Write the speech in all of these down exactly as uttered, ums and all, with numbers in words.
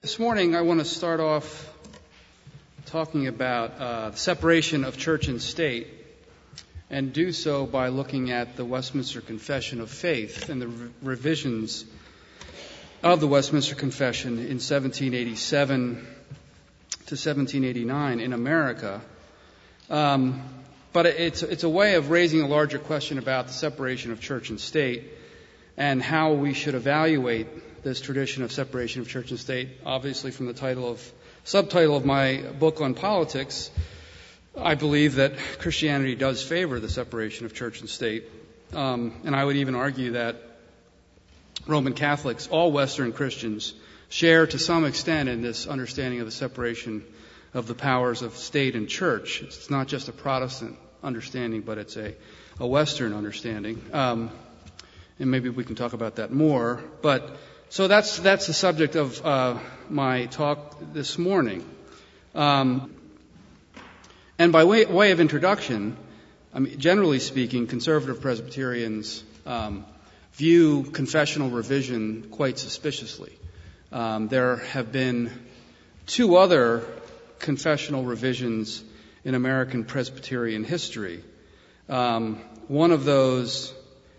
This morning I want to start off talking about uh, the separation of church and state, and do so by looking at the Westminster Confession of Faith and the re- revisions of the Westminster Confession in seventeen eighty-seven to seventeen eighty-nine in America. Um, but it's, it's a way of raising a larger question about the separation of church and state and how we should evaluate this tradition of separation of church and state. Obviously, from the title of subtitle of my book on politics, I believe that Christianity does favor the separation of church and state. Um, and I would even argue that Roman Catholics, all Western Christians, share to some extent in this understanding of the separation of the powers of state and church. It's not just a Protestant understanding, but it's a, a Western understanding. Um, and maybe we can talk about that more. But so that's that's the subject of uh, my talk this morning. Um, and by way, way of introduction, I mean, generally speaking, conservative Presbyterians um, view confessional revision quite suspiciously. Um, there have been two other confessional revisions in American Presbyterian history. Um, one of those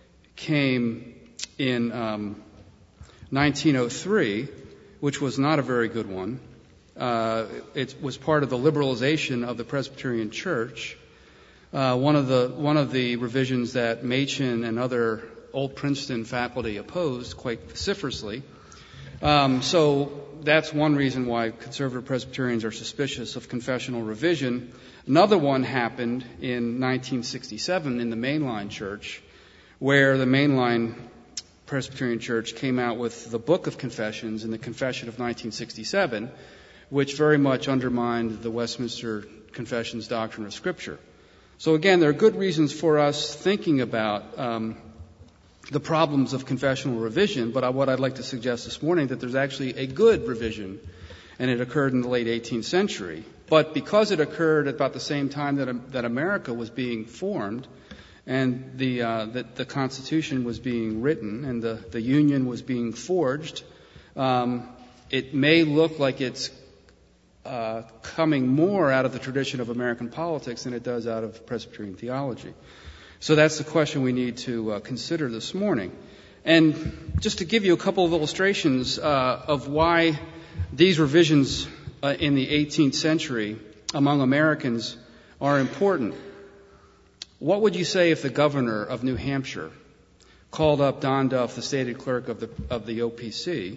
came in um, nineteen oh three, which was not a very good one. Uh, it was part of the liberalization of the Presbyterian Church. Uh, one of the one of the revisions that Machen and other old Princeton faculty opposed quite vociferously. Um, so that's one reason why conservative Presbyterians are suspicious of confessional revision. Another one happened in nineteen sixty-seven in the Mainline Church, where the Mainline Presbyterian Church came out with the Book of Confessions in the Confession of nineteen sixty-seven, which very much undermined the Westminster Confession's doctrine of Scripture. So again, there are good reasons for us thinking about um, the problems of confessional revision, but what I'd like to suggest this morning that there's actually a good revision, and it occurred in the late eighteenth century. But because it occurred at about the same time that, that America was being formed, and the, uh, the, the Constitution was being written, and the, the Union was being forged, um, it may look like it's uh, coming more out of the tradition of American politics than it does out of Presbyterian theology. So that's the question we need to uh, consider this morning. And just to give you a couple of illustrations uh, of why these revisions uh, in the eighteenth century among Americans are important. What would you say if the governor of New Hampshire called up Don Duff, the stated clerk of the of the O P C,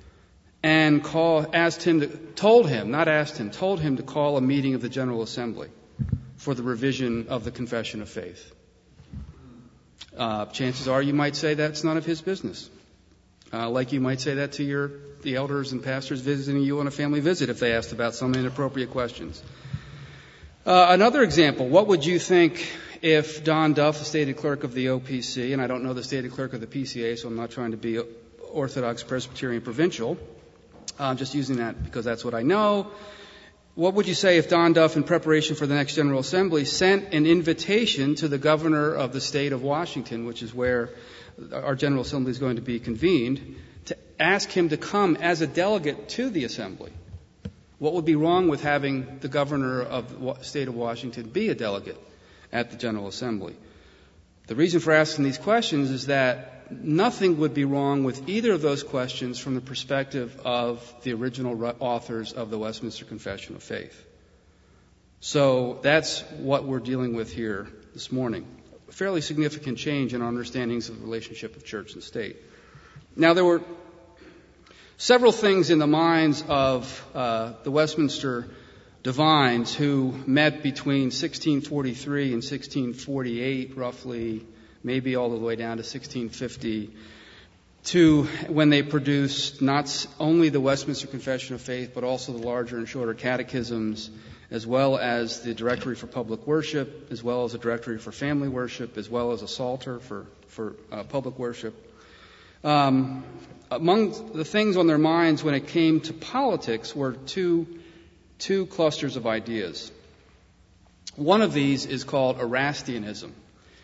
and call, asked him to, told him, not asked him, told him to call a meeting of the General Assembly for the revision of the Confession of Faith? Uh, chances are you might say that's none of his business. Uh, like you might say that to your the elders and pastors visiting you on a family visit if they asked about some inappropriate questions. Uh, another example, what would you think if Don Duff, the stated clerk of the O P C, and I don't know the stated clerk of the P C A, so I'm not trying to be Orthodox Presbyterian provincial, I'm just using that because that's what I know. What would you say if Don Duff, in preparation for the next General Assembly, sent an invitation to the governor of the state of Washington, which is where our General Assembly is going to be convened, to ask him to come as a delegate to the Assembly? What would be wrong with having the governor of the state of Washington be a delegate at the General Assembly? The reason for asking these questions is that nothing would be wrong with either of those questions from the perspective of the original authors of the Westminster Confession of Faith. So that's what we're dealing with here this morning. A fairly significant change in our understandings of the relationship of church and state. Now, there were several things in the minds of uh, the Westminster divines who met between sixteen forty-three and sixteen forty-eight, roughly, maybe all the way down to sixteen fifty, to when they produced not only the Westminster Confession of Faith, but also the larger and shorter catechisms, as well as the Directory for Public Worship, as well as a Directory for Family Worship, as well as a Psalter for, for uh, public worship. Um, among the things on their minds when it came to politics were two two clusters of ideas. One of these is called Erastianism.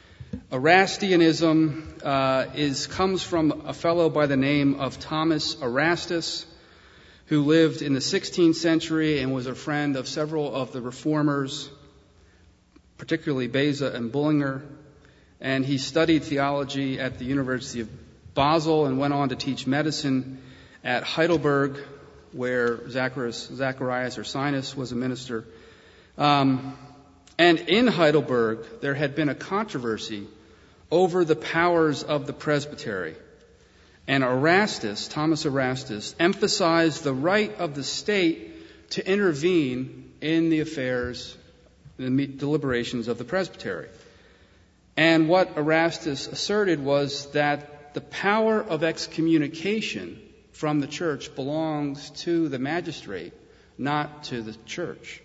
Erastianism uh, is comes from a fellow by the name of Thomas Erastus, who lived in the sixteenth century and was a friend of several of the reformers, particularly Beza and Bullinger. And he studied theology at the University of Basel and went on to teach medicine at Heidelberg, where Zacharias, Zacharias Ursinus was a minister. Um, and in Heidelberg, there had been a controversy over the powers of the presbytery. And Erastus, Thomas Erastus, emphasized the right of the state to intervene in the affairs, the deliberations of the presbytery. And what Erastus asserted was that the power of excommunication from the church belongs to the magistrate, not to the church.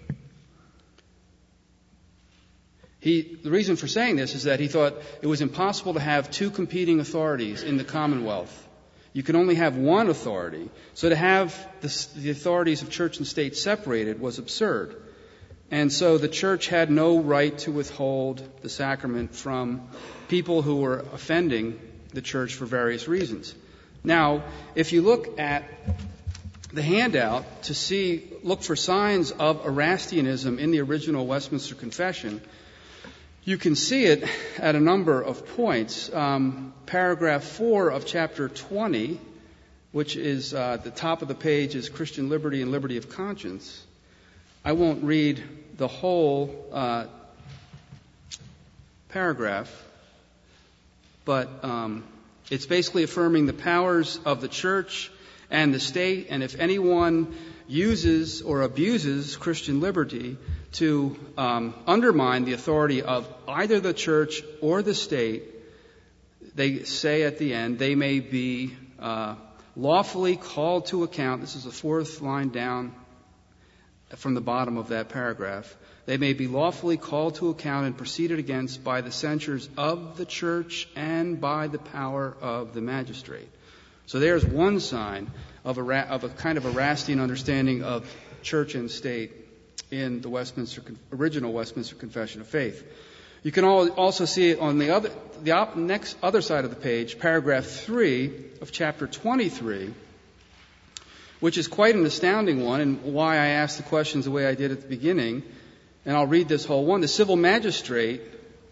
He, the reason for saying this is that he thought it was impossible to have two competing authorities in the Commonwealth. You can only have one authority. So to have the, the authorities of church and state separated was absurd. And so the church had no right to withhold the sacrament from people who were offending the church for various reasons. Now, if you look at the handout to see, look for signs of Erastianism in the original Westminster Confession, you can see it at a number of points. Um, paragraph four of chapter twenty, which is uh, at the top of the page, is Christian liberty and liberty of conscience. I won't read the whole uh, paragraph, but um, it's basically affirming the powers of the church and the state, and if anyone uses or abuses Christian liberty to um, undermine the authority of either the church or the state, they say at the end, they may be uh, lawfully called to account. This is the fourth line down from the bottom of that paragraph. They may be lawfully called to account and proceeded against by the censures of the church and by the power of the magistrate. So there's one sign of a, of a kind of Erastian understanding of church and state in the Westminster, original Westminster Confession of Faith. You can also see it on the other, the op, next other side of the page, paragraph three of chapter twenty-three, which is quite an astounding one, and why I asked the questions the way I did at the beginning. And I'll read this whole one. The civil magistrate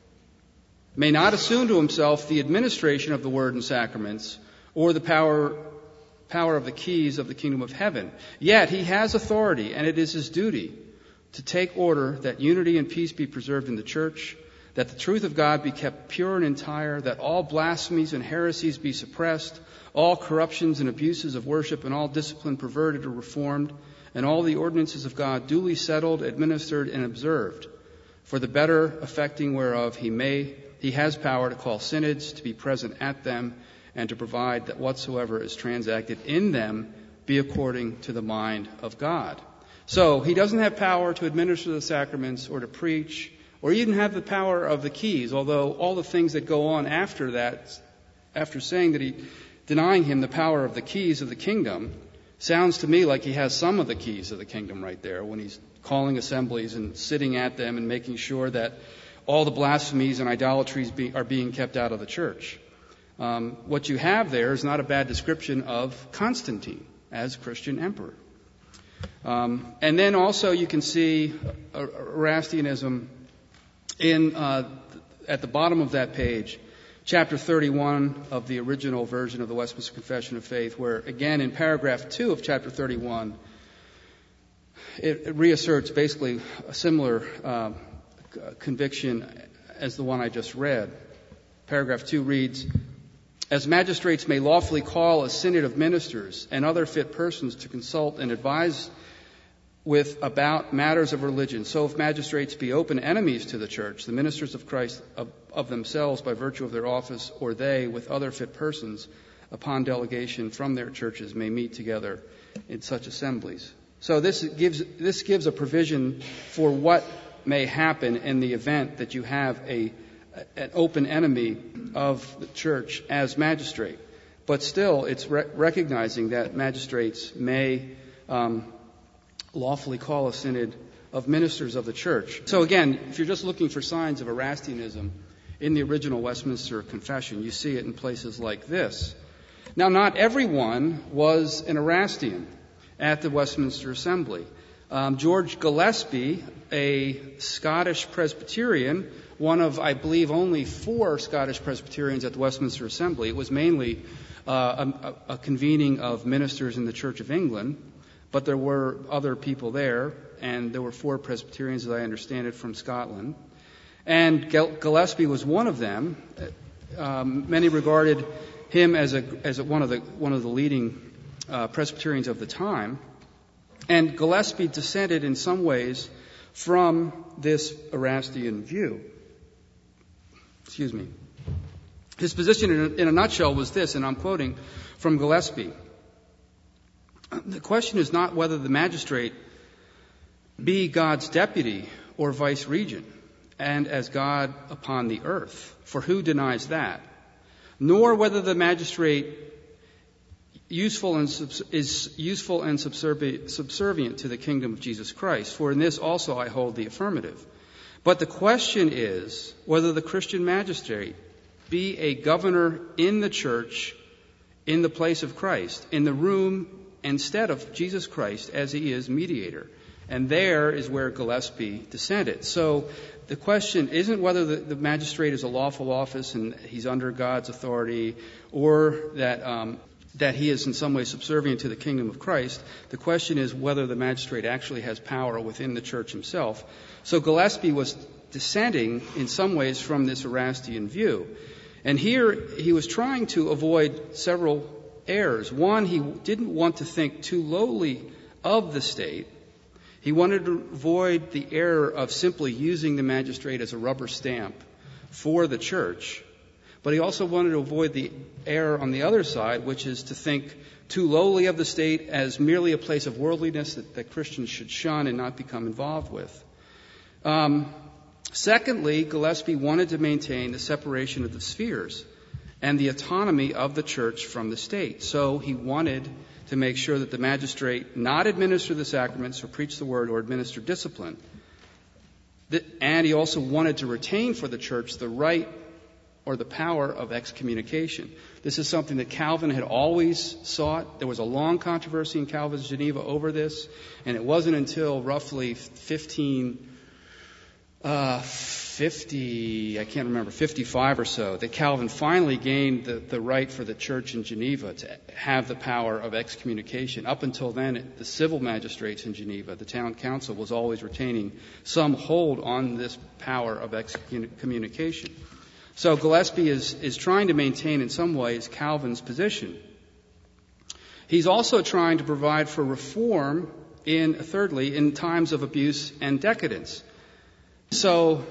may not assume to himself the administration of the word and sacraments or the power power of the keys of the kingdom of heaven. Yet he has authority, and it is his duty to take order that unity and peace be preserved in the church, that the truth of God be kept pure and entire, that all blasphemies and heresies be suppressed, all corruptions and abuses of worship and all discipline perverted or reformed, and all the ordinances of God duly settled, administered, and observed, for the better effecting whereof he may, he has power to call synods, to be present at them, and to provide that whatsoever is transacted in them be according to the mind of God. So he doesn't have power to administer the sacraments or to preach, or even have the power of the keys, although all the things that go on after that, after saying that he, denying him the power of the keys of the kingdom, sounds to me like he has some of the keys of the kingdom right there when he's calling assemblies and sitting at them and making sure that all the blasphemies and idolatries be, are being kept out of the church. Um, what you have there is not a bad description of Constantine as Christian emperor. Um, and then also you can see Erastianism in uh, at the bottom of that page, chapter thirty-one of the original version of the Westminster Confession of Faith, where again in paragraph two of chapter thirty-one, it, it reasserts basically a similar uh, conviction as the one I just read. Paragraph two reads, "As magistrates may lawfully call a synod of ministers and other fit persons to consult and advise with about matters of religion, so if magistrates be open enemies to the church, the ministers of Christ of, of themselves by virtue of their office, or they with other fit persons upon delegation from their churches may meet together in such assemblies." So this gives this gives a provision for what may happen in the event that you have a an open enemy of the church as magistrate. But still, it's re- recognizing that magistrates may um, lawfully call a synod of ministers of the church. So again, if you're just looking for signs of Erastianism in the original Westminster Confession, you see it in places like this. Now, not everyone was an Erastian. at the Westminster Assembly. Um, George Gillespie, a Scottish Presbyterian, one of, I believe, only four Scottish Presbyterians at the Westminster Assembly. It was mainly uh, a, a convening of ministers in the Church of England, but there were other people there, and there were four Presbyterians, as I understand it, from Scotland. And Gillespie was one of them. Um, many regarded him as a as a, one of the one of the leading uh, Presbyterians of the time. And Gillespie descended in some ways from this Erastian view. Excuse me. His position in a, in a nutshell was this, and I'm quoting from Gillespie. The question is not whether the magistrate be God's deputy or vice regent, and as God upon the earth, for who denies that? Nor whether the magistrate useful and subs- is useful and subservi- subservient to the kingdom of Jesus Christ, for in this also I hold the affirmative. But the question is whether the Christian magistrate be a governor in the church in the place of Christ, in the room instead of Jesus Christ as he is mediator. And there is where Gillespie descended. So the question isn't whether the, the magistrate is a lawful office and he's under God's authority, or that um, that he is in some way subservient to the kingdom of Christ. The question is whether the magistrate actually has power within the church himself. So Gillespie was descending in some ways from this Erastian view. And here he was trying to avoid several errors. One, he didn't want to think too lowly of the state. He wanted to avoid the error of simply using the magistrate as a rubber stamp for the church. But he also wanted to avoid the error on the other side, which is to think too lowly of the state as merely a place of worldliness that, that Christians should shun and not become involved with. Um, secondly, Gillespie wanted to maintain the separation of the spheres and the autonomy of the church from the state. So he wanted to make sure that the magistrate not administer the sacraments or preach the word or administer discipline. And he also wanted to retain for the church the right or the power of excommunication. This is something that Calvin had always sought. There was a long controversy in Calvin's Geneva over this, and it wasn't until roughly fifteen uh, fifty, I can't remember, fifty-five or so, that Calvin finally gained the, the right for the church in Geneva to have the power of excommunication. Up until then, it, the civil magistrates in Geneva, the town council, was always retaining some hold on this power of excommunication. So Gillespie is, is trying to maintain in some ways Calvin's position. He's also trying to provide for reform in, thirdly, in times of abuse and decadence. So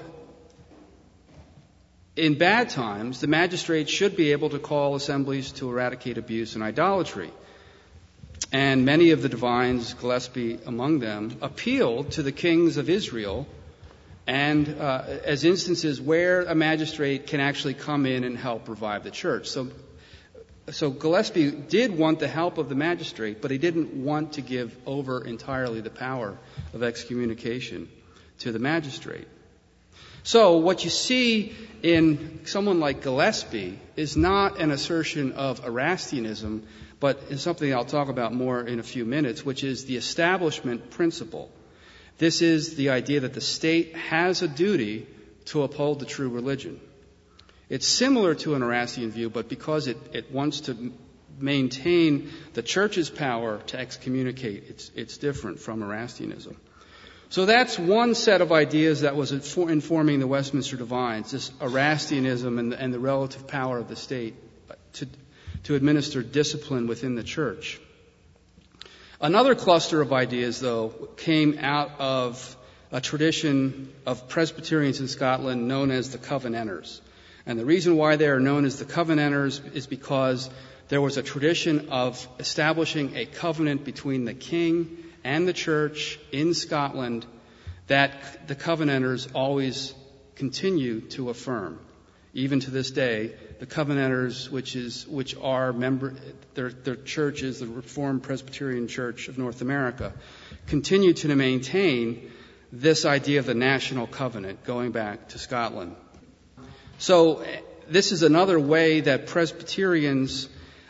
in bad times, the magistrate should be able to call assemblies to eradicate abuse and idolatry. And many of the divines, Gillespie among them, appealed to the kings of Israel and uh, as instances where a magistrate can actually come in and help revive the church. So, so Gillespie did want the help of the magistrate, but he didn't want to give over entirely the power of excommunication to the magistrate. So what you see in someone like Gillespie is not an assertion of Erastianism, but is something I'll talk about more in a few minutes, which is the establishment principle. This is the idea that the state has a duty to uphold the true religion. It's similar to an Erastian view, but because it, it wants to maintain the church's power to excommunicate, it's, it's different from Erastianism. So that's one set of ideas that was informing the Westminster Divines, this Erastianism and, and the relative power of the state to, to administer discipline within the church. Another cluster of ideas, though, came out of a tradition of Presbyterians in Scotland known as the Covenanters. And the reason why they are known as the Covenanters is because there was a tradition of establishing a covenant between the king and the church in Scotland that the Covenanters always continue to affirm. Even to this day, the Covenanters, which is which are member, their, their church is the Reformed Presbyterian Church of North America, continue to maintain this idea of the national covenant going back to Scotland. So this is another way that Presbyterians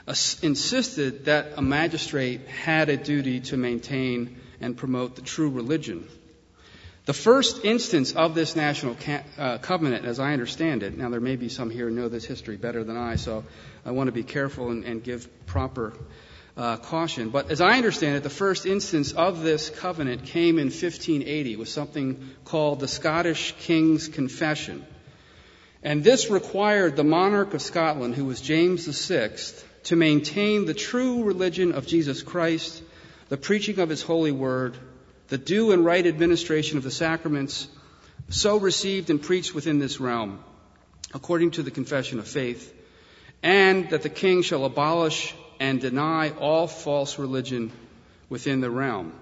insisted that a magistrate had a duty to maintain and promote the true religion. The first instance of this national ca- uh, covenant, as I understand it, now there may be some here who know this history better than I, so I want to be careful and, and give proper uh, caution. But as I understand it, the first instance of this covenant came in fifteen eighty with something called the Scottish King's Confession. And this required the monarch of Scotland, who was James the Sixth, to maintain the true religion of Jesus Christ, the preaching of his holy word, the due and right administration of the sacraments, so received and preached within this realm, according to the confession of faith, and that the king shall abolish and deny all false religion within the realm.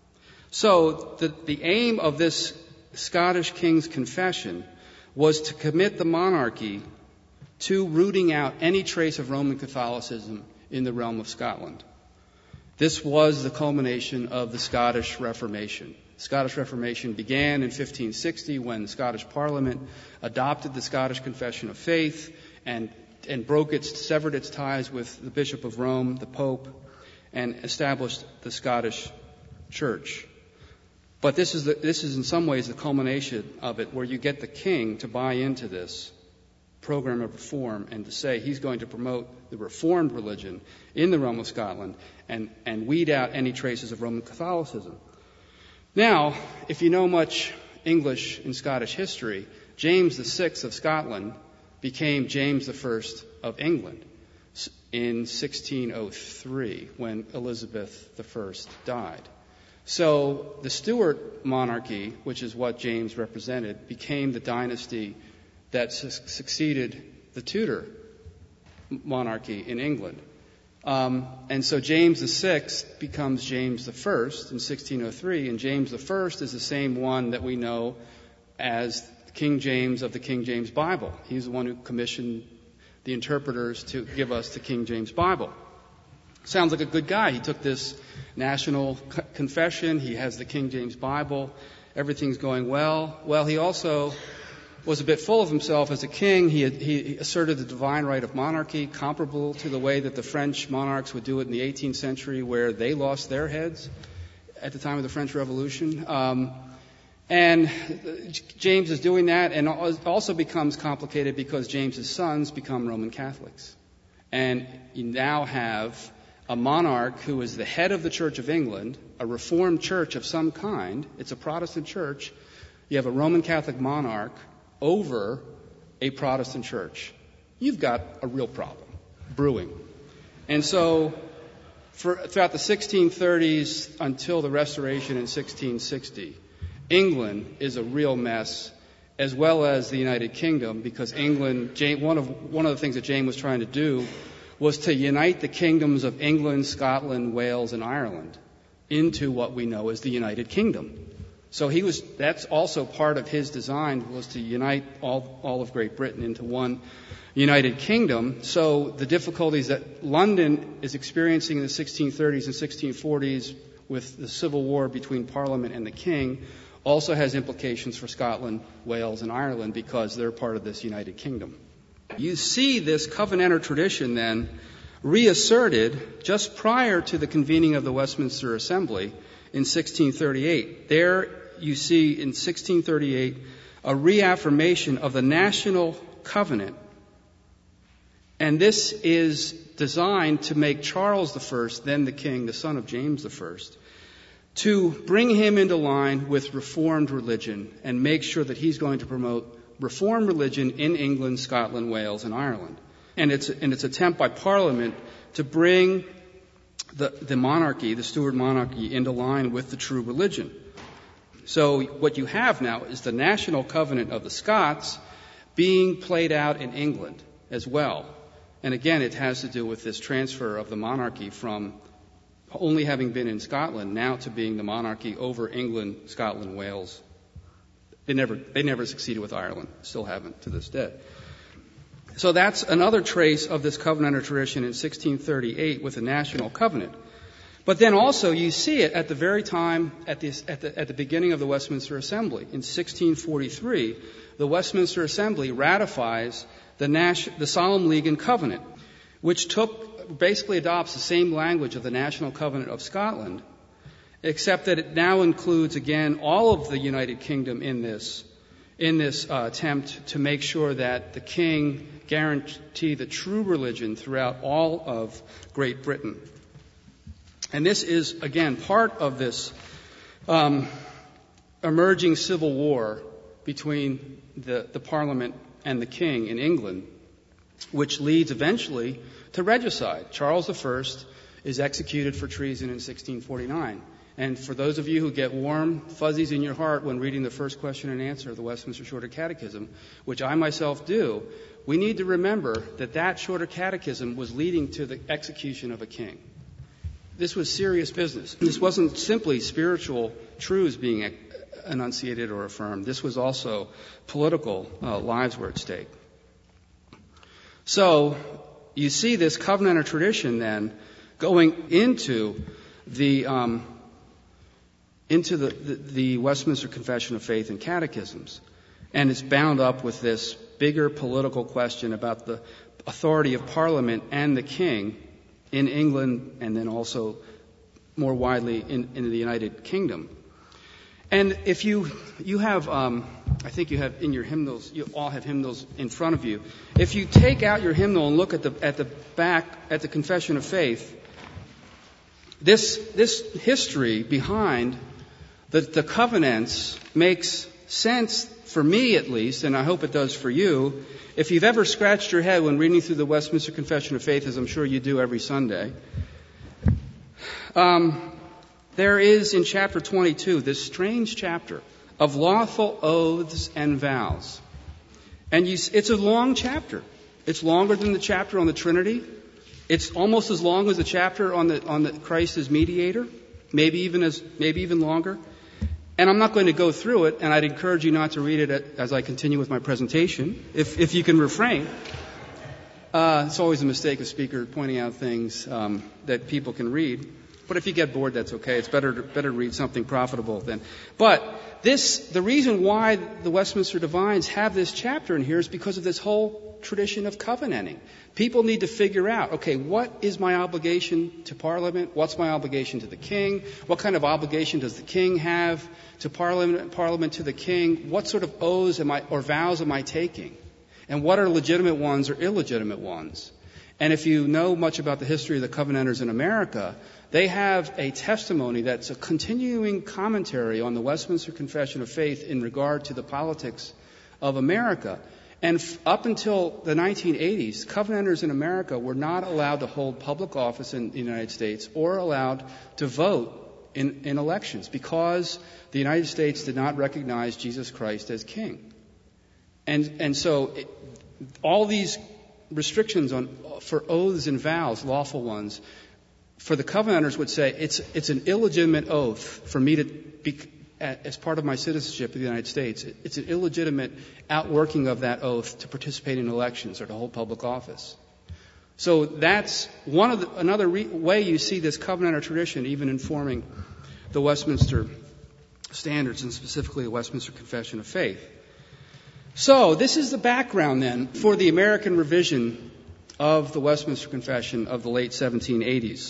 So the, the aim of this Scottish King's Confession was to commit the monarchy to rooting out any trace of Roman Catholicism in the realm of Scotland. This was the culmination of the Scottish Reformation. The Scottish Reformation began in fifteen sixty when the Scottish Parliament adopted the Scottish Confession of Faith and, and broke its, severed its ties with the Bishop of Rome, the Pope, and established the Scottish Church. But this is, the, this is in some ways the culmination of it, where you get the king to buy into this program of reform and to say he's going to promote the reformed religion in the realm of Scotland and, and weed out any traces of Roman Catholicism. Now, if you know much English and Scottish history, James the Sixth of Scotland became James the First of England in sixteen oh three when Elizabeth the First died. So the Stuart monarchy, which is what James represented, became the dynasty that su- succeeded the Tudor monarchy in England. Um, and so James the Sixth becomes James the First in sixteen oh three, and James the First is the same one that we know as King James of the King James Bible. He's the one who commissioned the interpreters to give us the King James Bible. Sounds like a good guy. He took this national co- confession. He has the King James Bible. Everything's going well. Well, he also was a bit full of himself as a king. He, had, he asserted the divine right of monarchy, comparable to the way that the French monarchs would do it in the eighteenth century, where they lost their heads at the time of the French Revolution. Um, and James is doing that, and it also becomes complicated because James's sons become Roman Catholics. And you now have a monarch who is the head of the Church of England, a Reformed church of some kind. It's a Protestant church. You have a Roman Catholic monarch over a Protestant church. You've got a real problem brewing. And so for, throughout the sixteen thirties until the Restoration in sixteen sixty, England is a real mess, as well as the United Kingdom, because England, James, one of one of the things that James was trying to do was to unite the kingdoms of England, Scotland, Wales, and Ireland into what we know as the United Kingdom. So he was, that's also part of his design, was to unite all, all of Great Britain into one United Kingdom. So the difficulties that London is experiencing in the sixteen thirties and sixteen forties with the civil war between Parliament and the King also has implications for Scotland, Wales, and Ireland because they're part of this United Kingdom. You see this covenanter tradition then reasserted just prior to the convening of the Westminster Assembly in sixteen thirty-eight. There you see in sixteen thirty-eight a reaffirmation of the national covenant. And this is designed to make Charles the First, then the king, the son of James the First, to bring him into line with Reformed religion and make sure that he's going to promote Reformed religion in England, Scotland, Wales, and Ireland. And it's, and its attempt by Parliament to bring the, the monarchy, the Stuart monarchy, into line with the true religion. So what you have now is the national covenant of the Scots being played out in England as well. And again, it has to do with this transfer of the monarchy from only having been in Scotland now to being the monarchy over England, Scotland, Wales. They never, they never succeeded with Ireland, still haven't to this day. So that's another trace of this covenanter tradition in sixteen thirty-eight with the national covenant. But then also you see it at the very time, at the, at the, at the beginning of the Westminster Assembly. In sixteen forty-three, the Westminster Assembly ratifies the, Nash, the Solemn League and Covenant, which took basically adopts the same language of the National Covenant of Scotland, except that it now includes, again, all of the United Kingdom in this, in this uh, attempt to make sure that the king guarantee the true religion throughout all of Great Britain. And this is, again, part of this um, emerging civil war between the, the Parliament and the king in England, which leads eventually to regicide. Charles the First is executed for treason in sixteen forty-nine. And for those of you who get warm fuzzies in your heart when reading the first question and answer of the Westminster Shorter Catechism, which I myself do, we need to remember that that Shorter Catechism was leading to the execution of a king. This was serious business. This wasn't simply spiritual truths being enunciated or affirmed. This was also political uh, lives were at stake. So you see this covenantal tradition then going into the um, into the, the, the Westminster Confession of Faith and catechisms, and it's bound up with this bigger political question about the authority of Parliament and the king in England, and then also more widely in, in the United Kingdom. And if you you have, um, I think you have in your hymnals, you all have hymnals in front of you. If you take out your hymnal and look at the at the back at the Confession of Faith, this this history behind the, the covenants makes sense for me at least, and I hope it does for you. If you've ever scratched your head when reading through the Westminster Confession of Faith, as I'm sure you do every Sunday, um, there is in chapter twenty-two this strange chapter of lawful oaths and vows. And you, it's a long chapter. It's longer than the chapter on the Trinity. It's almost as long as the chapter on the on the Christ as mediator, maybe even as maybe even longer. And I'm not going to go through it, and I'd encourage you not to read it as I continue with my presentation, if if you can refrain. Uh, it's always a mistake, a speaker pointing out things um, that people can read. But if you get bored, that's okay. It's better to, better to read something profitable than. But this, the reason why the Westminster Divines have this chapter in here is because of this whole tradition of covenanting. People need to figure out, okay, what is my obligation to Parliament? What's my obligation to the King? What kind of obligation does the King have to Parliament? Parliament to the King? What sort of oaths am I or vows am I taking? And what are legitimate ones or illegitimate ones? And if you know much about the history of the Covenanters in America, they have a testimony that's a continuing commentary on the Westminster Confession of Faith in regard to the politics of America. And f- up until the nineteen eighties, Covenanters in America were not allowed to hold public office in the United States or allowed to vote in, in elections because the United States did not recognize Jesus Christ as king. And, and so it, all these restrictions on for oaths and vows, lawful ones, for the Covenanters would say it's it's an illegitimate oath for me to be, as part of my citizenship of the United States. It's an illegitimate outworking of that oath to participate in elections or to hold public office. So that's one of the, another re, way you see this Covenanter tradition even informing the Westminster Standards and specifically the Westminster Confession of Faith. So this is the background then for the American revision of the Westminster Confession of the late seventeen eighties.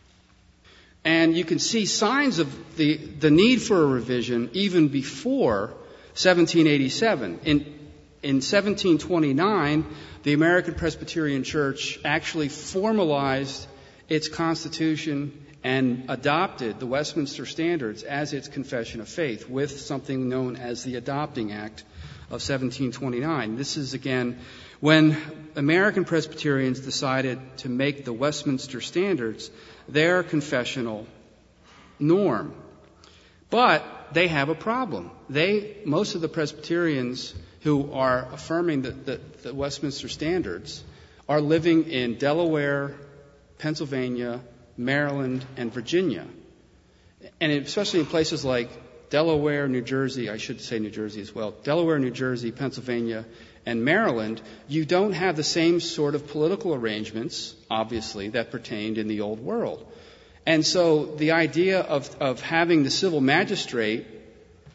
And you can see signs of the, the need for a revision even before seventeen eighty-seven. In, in seventeen twenty-nine, the American Presbyterian Church actually formalized its constitution and adopted the Westminster Standards as its confession of faith with something known as the Adopting Act of seventeen twenty-nine. This is, again, when American Presbyterians decided to make the Westminster Standards their confessional norm. But they have a problem. They, most of the Presbyterians who are affirming the, the, the Westminster Standards are living in Delaware, Pennsylvania, Maryland, and Virginia. And especially in places like Delaware, New Jersey, I should say New Jersey as well, Delaware, New Jersey, Pennsylvania, and Maryland, you don't have the same sort of political arrangements, obviously, that pertained in the Old World. And so the idea of, of having the civil magistrate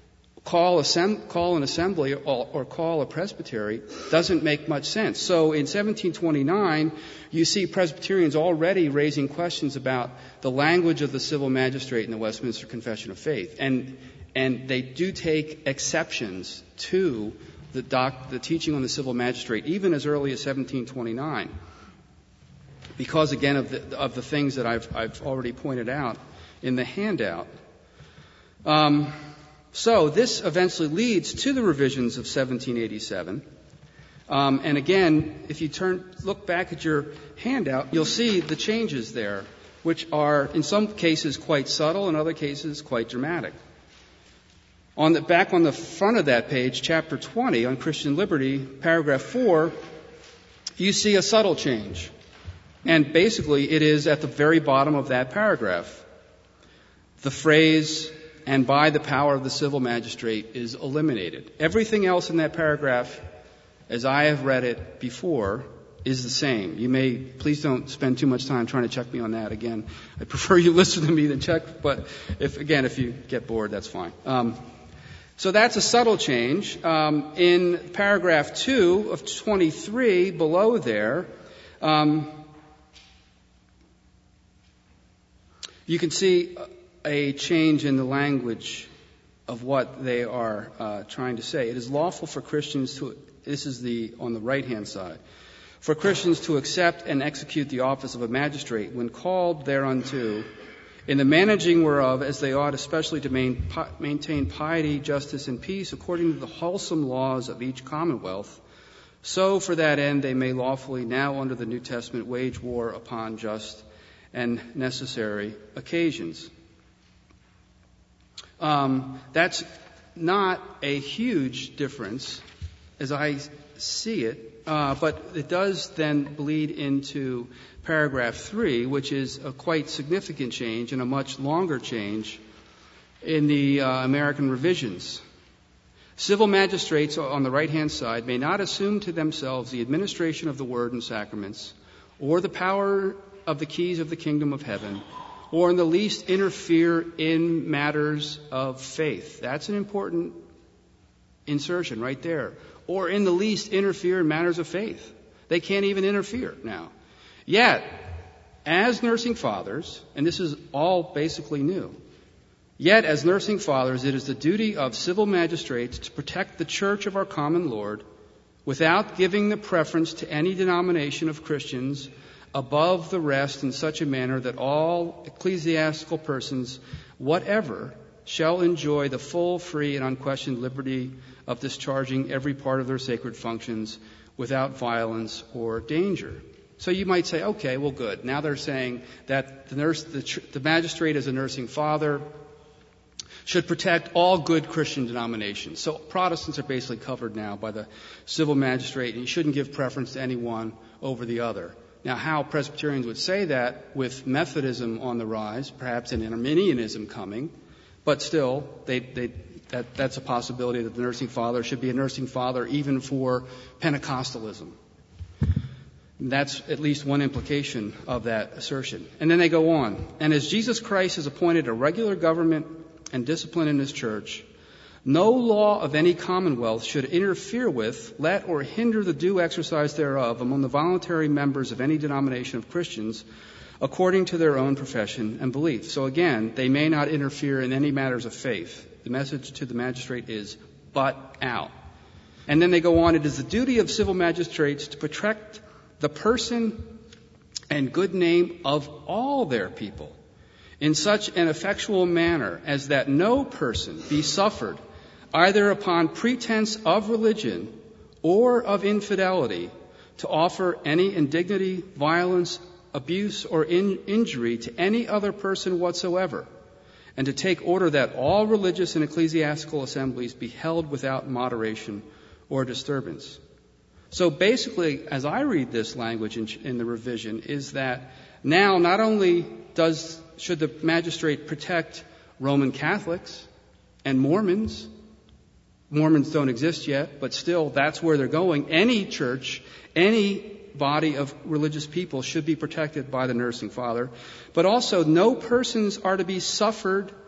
call, assemb- call an assembly or, or call a presbytery doesn't make much sense. So in seventeen twenty-nine, you see Presbyterians already raising questions about the language of the civil magistrate in the Westminster Confession of Faith. And, and they do take exceptions to the, doc, the teaching on the civil magistrate, even as early as seventeen twenty-nine. Because, again, of the, of the things that I've, I've already pointed out in the handout. Um, so this eventually leads to the revisions of seventeen eighty-seven. Um, and again, if you turn, look back at your handout, you'll see the changes there, which are in some cases quite subtle, in other cases quite dramatic. On the, back on the front of that page, chapter twenty on Christian liberty, paragraph four, you see a subtle change. And basically, it is at the very bottom of that paragraph. The phrase, "and by the power of the civil magistrate," is eliminated. Everything else in that paragraph, as I have read it before, is the same. You may, please don't spend too much time trying to check me on that again. I prefer you listen to me than check, but if, again, if you get bored, that's fine. Um, so that's a subtle change. Um, in paragraph two of twenty-three, below there, um, you can see a change in the language of what they are uh, trying to say. It is lawful for Christians to, this is the on the right-hand side, for Christians to accept and execute the office of a magistrate when called thereunto, in the managing whereof as they ought, especially to main, maintain piety, justice, and peace according to the wholesome laws of each commonwealth. So for that end they may lawfully now under the New Testament wage war upon just and necessary occasions. Um, that's not a huge difference as I see it, uh, but it does then bleed into paragraph three, which is a quite significant change and a much longer change in the uh, American revisions. Civil magistrates on the right-hand side may not assume to themselves the administration of the word and sacraments or the power of the keys of the kingdom of heaven, or in the least interfere in matters of faith. That's an important insertion right there. Or in the least interfere in matters of faith. They can't even interfere now. Yet, as nursing fathers, and this is all basically new, yet as nursing fathers, it is the duty of civil magistrates to protect the church of our common Lord without giving the preference to any denomination of Christians above the rest in such a manner that all ecclesiastical persons, whatever, shall enjoy the full, free, and unquestioned liberty of discharging every part of their sacred functions without violence or danger. So you might say, okay, well, good. Now they're saying that the, nurse, the, the magistrate as a nursing father should protect all good Christian denominations. So Protestants are basically covered now by the civil magistrate, and you shouldn't give preference to any one over the other. Now, how Presbyterians would say that with Methodism on the rise, perhaps an Arminianism coming, but still, they, they, that, that's a possibility that the nursing father should be a nursing father even for Pentecostalism. And that's at least one implication of that assertion. And then they go on. And as Jesus Christ has appointed a regular government and discipline in his church, no law of any commonwealth should interfere with, let, or hinder the due exercise thereof among the voluntary members of any denomination of Christians according to their own profession and belief. So again, they may not interfere in any matters of faith. The message to the magistrate is, but out. And then they go on, it is the duty of civil magistrates to protect the person and good name of all their people in such an effectual manner as that no person be suffered either upon pretense of religion or of infidelity to offer any indignity, violence, abuse, or in- injury to any other person whatsoever, and to take order that all religious and ecclesiastical assemblies be held without moderation or disturbance. So basically, as I read this language in, in the revision, is that now not only does should the magistrate protect Roman Catholics and Mormons, Mormons don't exist yet, but still that's where they're going. Any church, any body of religious people should be protected by the nursing father. But also no persons are to be suffered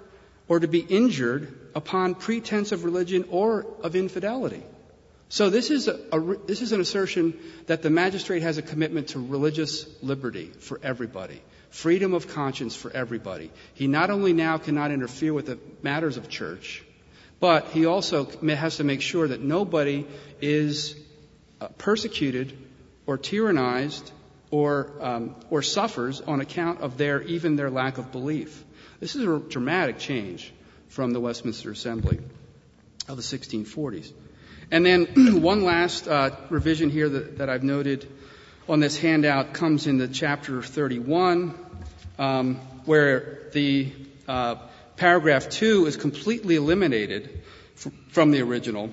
or to be injured upon pretense of religion or of infidelity. So this is a, a this is an assertion that the magistrate has a commitment to religious liberty for everybody, freedom of conscience for everybody. He not only now cannot interfere with the matters of church, but he also has to make sure that nobody is uh, persecuted or tyrannized or um, or suffers on account of their even their lack of belief. This is a dramatic change from the Westminster Assembly of the sixteen forties. And then one last uh, revision here that, that I've noted on this handout comes in the chapter thirty-one, um, where the uh, paragraph two is completely eliminated f- from the original,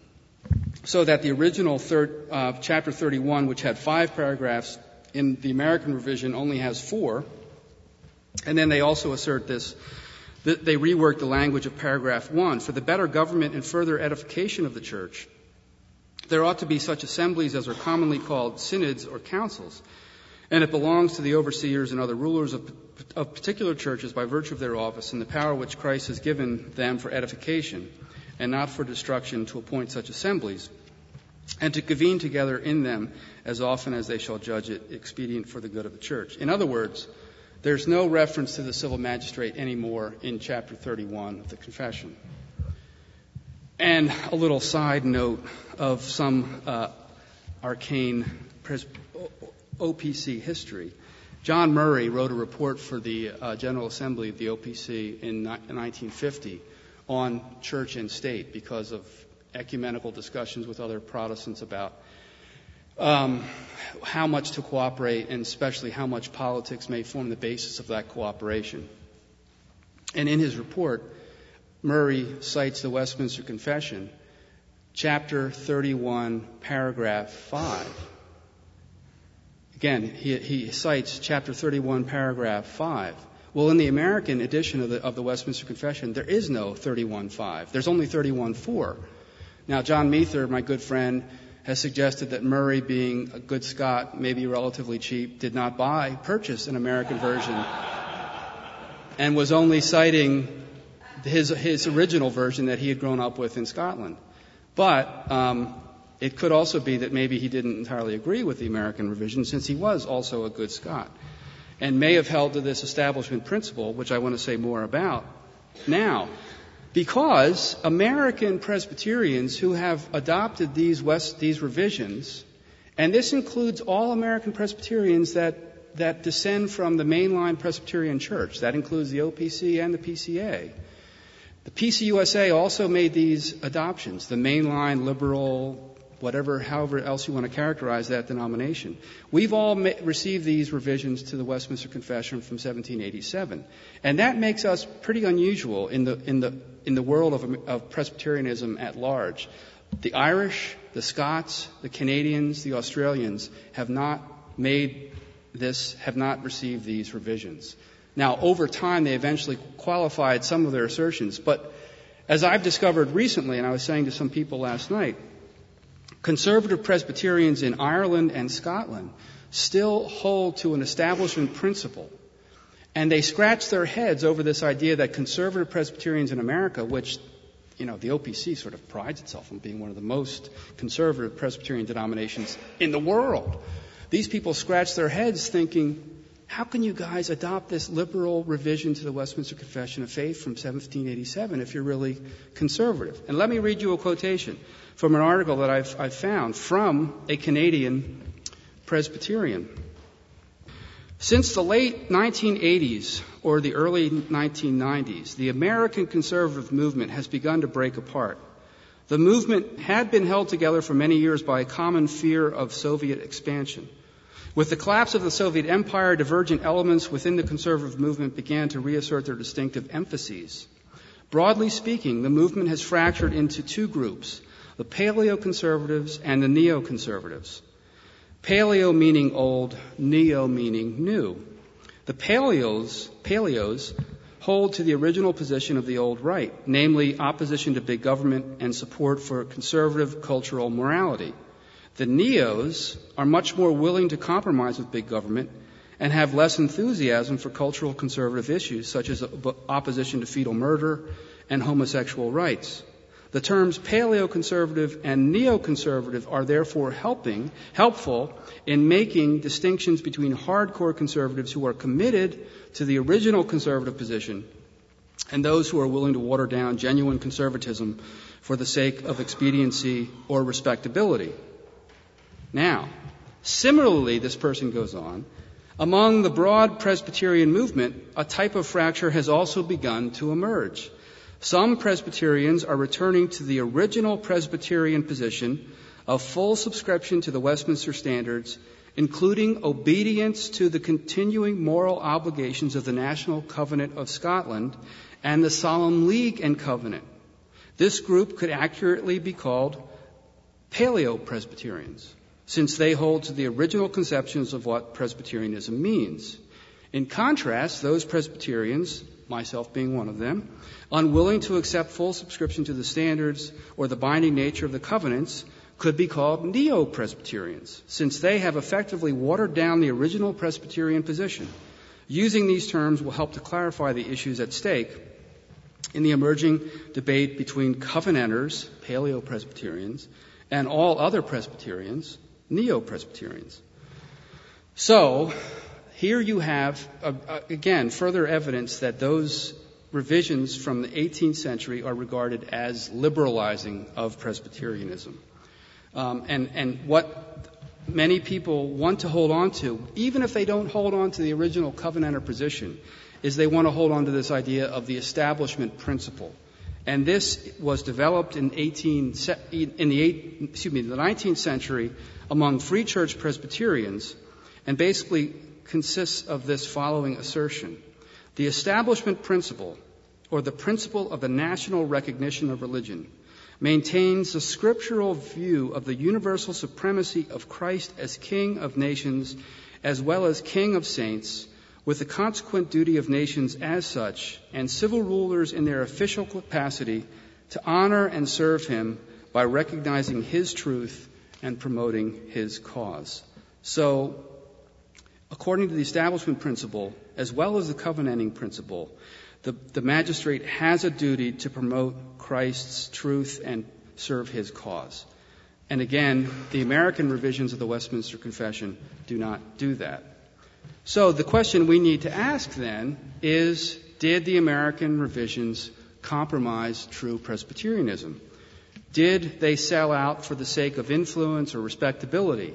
so that the original third, uh, chapter thirty-one, which had five paragraphs, in the American revision only has four. And then they also assert this. They reworked the language of paragraph one. For the better government and further edification of the church, there ought to be such assemblies as are commonly called synods or councils, and it belongs to the overseers and other rulers of, of particular churches by virtue of their office and the power which Christ has given them for edification, and not for destruction, to appoint such assemblies, and to convene together in them as often as they shall judge it expedient for the good of the church. In other words, there's no reference to the civil magistrate anymore in chapter thirty-one of the Confession. And a little side note of some uh, arcane pres- O P C history. John Murray wrote a report for the uh, General Assembly of the O P C in ni- nineteen fifty on church and state because of ecumenical discussions with other Protestants about Um, how much to cooperate, and especially how much politics may form the basis of that cooperation. And in his report, Murray cites the Westminster Confession, chapter thirty-one, paragraph five. Again, he, he cites chapter thirty-one, paragraph five. Well, in the American edition of the, of the Westminster Confession, there is no thirty-one five. There's only thirty-one four. Now, John Mather, my good friend, has suggested that Murray, being a good Scot, maybe relatively cheap, did not buy, purchase an American version, and was only citing his his original version that he had grown up with in Scotland. But um, it could also be that maybe he didn't entirely agree with the American revision, since he was also a good Scot, and may have held to this establishment principle, which I want to say more about now. Because American Presbyterians who have adopted these West, these revisions, and this includes all American Presbyterians that, that descend from the mainline Presbyterian Church. That includes the O P C and the P C A. The P C U S A also made these adoptions, the mainline liberal, whatever, however else you want to characterize that denomination. We've all ma- received these revisions to the Westminster Confession from seventeen eighty-seven. And that makes us pretty unusual in the, in the, in the world of, of Presbyterianism at large. The Irish, the Scots, the Canadians, the Australians have not made this, have not received these revisions. Now, over time, they eventually qualified some of their assertions. But as I've discovered recently, and I was saying to some people last night, conservative Presbyterians in Ireland and Scotland still hold to an establishment principle. And they scratch their heads over this idea that conservative Presbyterians in America, which, you know, the O P C sort of prides itself on being one of the most conservative Presbyterian denominations in the world. These people scratch their heads thinking, how can you guys adopt this liberal revision to the Westminster Confession of Faith from seventeen eighty-seven if you're really conservative? And let me read you a quotation from an article that I've, I've found from a Canadian Presbyterian. Since the late nineteen eighties or the early nineteen nineties, the American conservative movement has begun to break apart. The movement had been held together for many years by a common fear of Soviet expansion. With the collapse of the Soviet Empire, divergent elements within the conservative movement began to reassert their distinctive emphases. Broadly speaking, the movement has fractured into two groups, the paleoconservatives and the neoconservatives. Paleo meaning old, neo meaning new. The paleos, paleos hold to the original position of the old right, namely opposition to big government and support for conservative cultural morality. The neos are much more willing to compromise with big government and have less enthusiasm for cultural conservative issues such as opposition to fetal murder and homosexual rights. The terms paleoconservative and neoconservative are therefore helping, helpful in making distinctions between hardcore conservatives who are committed to the original conservative position and those who are willing to water down genuine conservatism for the sake of expediency or respectability. Now, similarly, this person goes on, among the broad Presbyterian movement, a type of fracture has also begun to emerge. Some Presbyterians are returning to the original Presbyterian position of full subscription to the Westminster Standards, including obedience to the continuing moral obligations of the National Covenant of Scotland and the Solemn League and Covenant. This group could accurately be called Paleo-Presbyterians, since they hold to the original conceptions of what Presbyterianism means. In contrast, those Presbyterians, myself being one of them, unwilling to accept full subscription to the standards or the binding nature of the covenants, could be called Neo-Presbyterians, since they have effectively watered down the original Presbyterian position. Using these terms will help to clarify the issues at stake in the emerging debate between Covenanters, Paleo-Presbyterians, and all other Presbyterians, Neo-Presbyterians. So, here you have, uh, again, further evidence that those revisions from the eighteenth century are regarded as liberalizing of Presbyterianism. Um, and, and what many people want to hold on to, even if they don't hold on to the original Covenanter position, is they want to hold on to this idea of the establishment principle. And this was developed in eighteen in the eight, excuse me, the nineteenth century among Free Church Presbyterians, and basically consists of this following assertion: the establishment principle, or the principle of the national recognition of religion, maintains the scriptural view of the universal supremacy of Christ as King of nations as well as King of saints, with the consequent duty of nations as such, and civil rulers in their official capacity to honor and serve him by recognizing his truth and promoting his cause. So, according to the establishment principle, as well as the covenanting principle, the, the magistrate has a duty to promote Christ's truth and serve his cause. And again, the American revisions of the Westminster Confession do not do that. So the question we need to ask then is, did the American revisions compromise true Presbyterianism? Did they sell out for the sake of influence or respectability?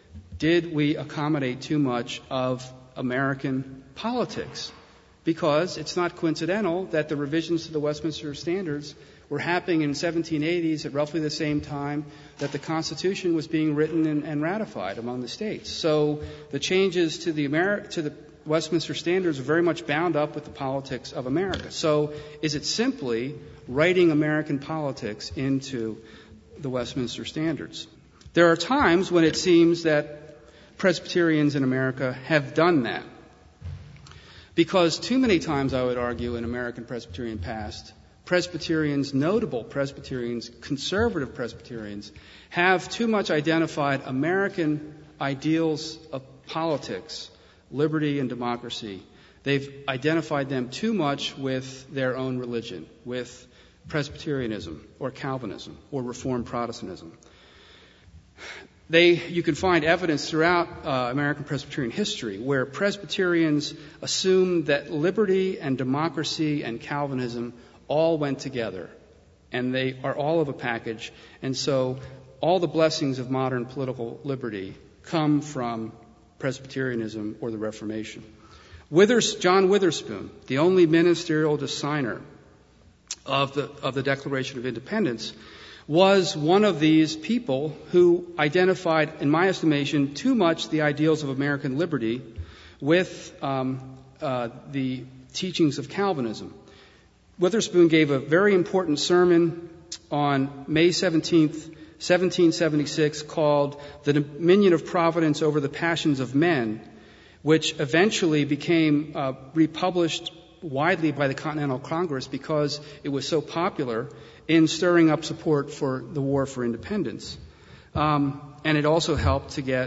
Did we accommodate too much of American politics? Because it's not coincidental that the revisions to the Westminster Standards were happening in seventeen eighties at roughly the same time that the Constitution was being written and, and ratified among the states. So the changes to the, Ameri- to the Westminster Standards are very much bound up with the politics of America. So is it simply writing American politics into the Westminster Standards? There are times when it seems that Presbyterians in America have done that. Because too many times, I would argue, in American Presbyterian past, Presbyterians, notable Presbyterians, conservative Presbyterians, have too much identified American ideals of politics, liberty and democracy. They've identified them too much with their own religion, with Presbyterianism or Calvinism or Reformed Protestantism. They, you can find evidence throughout uh, American Presbyterian history where Presbyterians assumed that liberty and democracy and Calvinism all went together, and they are all of a package. And so all the blessings of modern political liberty come from Presbyterianism or the Reformation. Withers, John Witherspoon, the only ministerial designer of the, of the Declaration of Independence, was one of these people who identified, in my estimation, too much the ideals of American liberty with um, uh, the teachings of Calvinism. Witherspoon gave a very important sermon on May seventeenth, seventeen seventy-six, called The Dominion of Providence Over the Passions of Men, which eventually became uh, republished widely by the Continental Congress because it was so popular in stirring up support for the war for independence. Um, and it also helped to get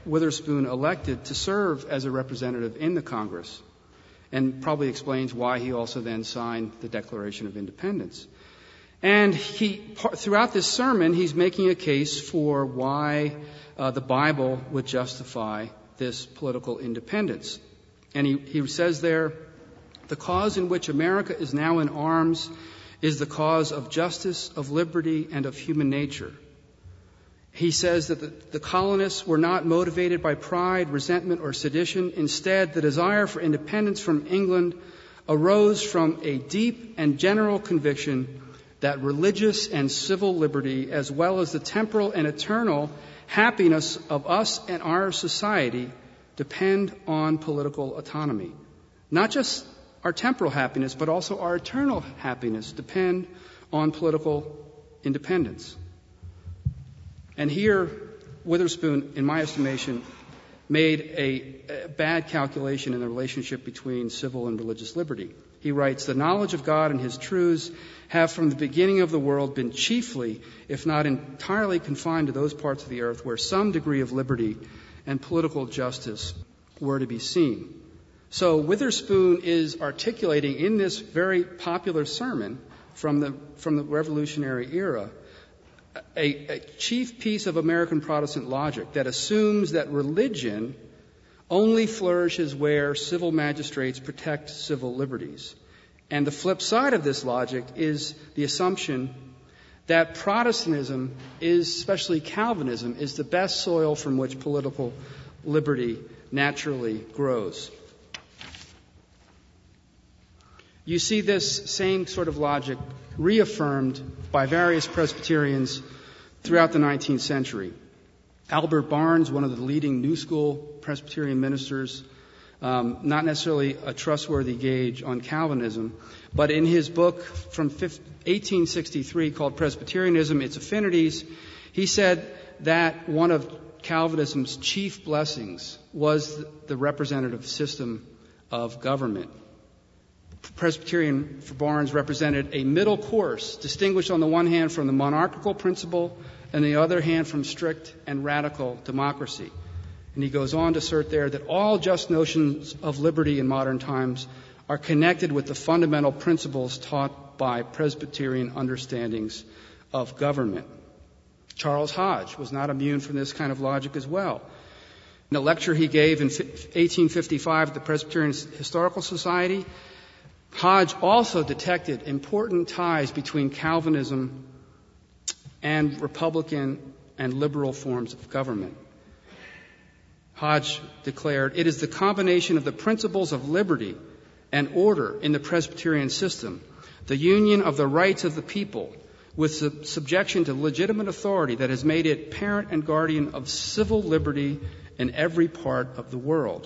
Witherspoon elected to serve as a representative in the Congress, and probably explains why he also then signed the Declaration of Independence. And he, throughout this sermon, he's making a case for why uh, the Bible would justify this political independence. And he, he says there, the cause in which America is now in arms is the cause of justice, of liberty, and of human nature. He says that the, the colonists were not motivated by pride, resentment, or sedition. Instead, the desire for independence from England arose from a deep and general conviction that religious and civil liberty, as well as the temporal and eternal happiness of us and our society, depend on political autonomy. Not just our temporal happiness, but also our eternal happiness depend on political independence. And here, Witherspoon, in my estimation, made a, a bad calculation in the relationship between civil and religious liberty. He writes, the knowledge of God and his truths have from the beginning of the world been chiefly, if not entirely, confined to those parts of the earth where some degree of liberty and political justice were to be seen. So Witherspoon is articulating in this very popular sermon from the, from the Revolutionary era a, a chief piece of American Protestant logic that assumes that religion only flourishes where civil magistrates protect civil liberties. And the flip side of this logic is the assumption that Protestantism is, especially Calvinism, is the best soil from which political liberty naturally grows. You see this same sort of logic reaffirmed by various Presbyterians throughout the nineteenth century. Albert Barnes, one of the leading New School Presbyterian ministers, um, not necessarily a trustworthy gauge on Calvinism, but in his book from eighteen sixty-three called Presbyterianism, Its Affinities, he said that one of Calvinism's chief blessings was the representative system of government. Presbyterian for Barnes represented a middle course, distinguished on the one hand from the monarchical principle and the other hand from strict and radical democracy. And he goes on to assert there that all just notions of liberty in modern times are connected with the fundamental principles taught by Presbyterian understandings of government. Charles Hodge was not immune from this kind of logic as well. In a lecture he gave in eighteen fifty-five at the Presbyterian Historical Society, Hodge also detected important ties between Calvinism and Republican and liberal forms of government. Hodge declared, it is the combination of the principles of liberty and order in the Presbyterian system, the union of the rights of the people with sub- subjection to legitimate authority that has made it parent and guardian of civil liberty in every part of the world.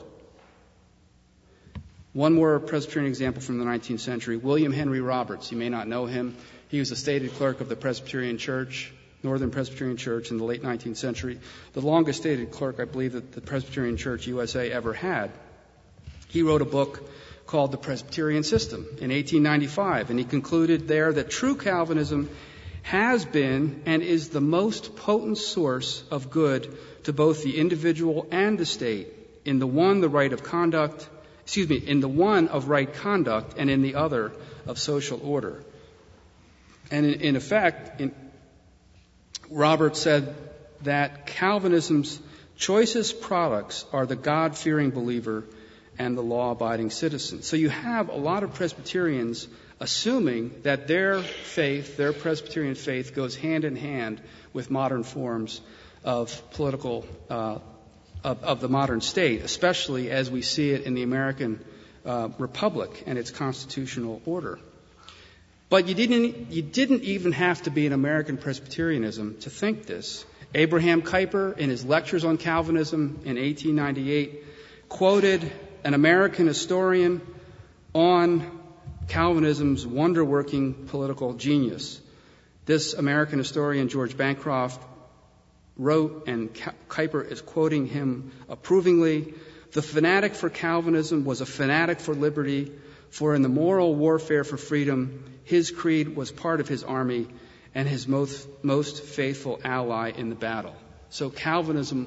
One more Presbyterian example from the nineteenth century, William Henry Roberts. You may not know him. He was the stated clerk of the Presbyterian Church, Northern Presbyterian Church in the late nineteenth century, the longest stated clerk, I believe, that the Presbyterian Church U S A ever had. He wrote a book called The Presbyterian System in eighteen ninety-five, and he concluded there that true Calvinism has been and is the most potent source of good to both the individual and the state, in the one the right of conduct, excuse me, in the one of right conduct and in the other of social order. And in, in effect, in, Roberts said that Calvinism's choicest products are the God-fearing believer and the law-abiding citizen. So you have a lot of Presbyterians assuming that their faith, their Presbyterian faith, goes hand in hand with modern forms of political, uh, of, of the modern state, especially as we see it in the American uh, Republic and its constitutional order. But you didn't, you didn't even have to be an American Presbyterianism to think this. Abraham Kuyper, in his lectures on Calvinism in eighteen ninety-eight, quoted an American historian on Calvinism's wonder-working political genius. This American historian, George Bancroft, wrote, and Kuyper is quoting him approvingly, "The fanatic for Calvinism was a fanatic for liberty, for in the moral warfare for freedom, his creed was part of his army and his most, most faithful ally in the battle." So Calvinism